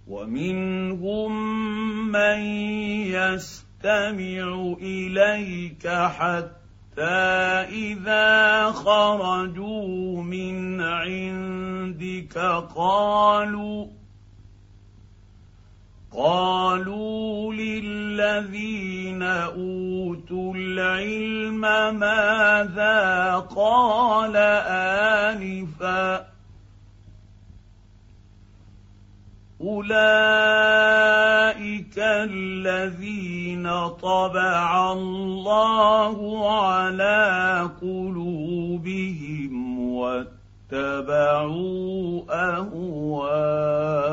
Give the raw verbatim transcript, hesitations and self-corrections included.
ومنهم من يستمع إليك حتى إذا خرجوا من عندك قالوا قالوا للذين أوتوا العلم ماذا قال آنفا أولئك الذين طبع الله على قلوبهم واتبعوا أهواءهم